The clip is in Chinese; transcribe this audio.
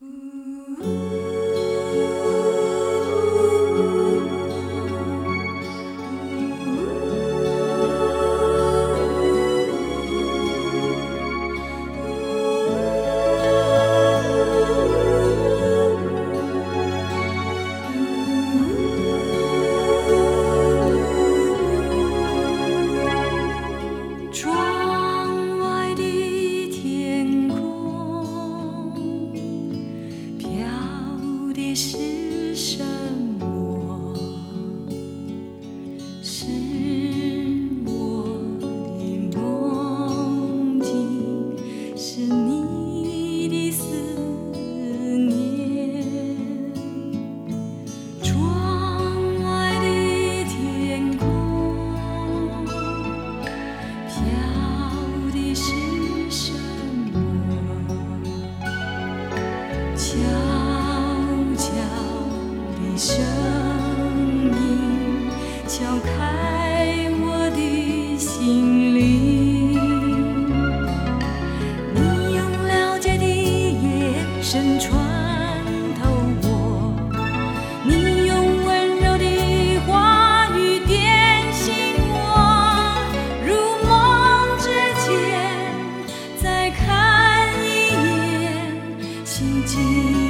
窗外的天空飘的是什么？是我的梦境，是你的思念。窗外的天空飘的是什么？悄悄的声音敲开我的心灵。你用了解的眼神穿透我，你用温柔的话语点醒我。入梦之前再看一眼，心境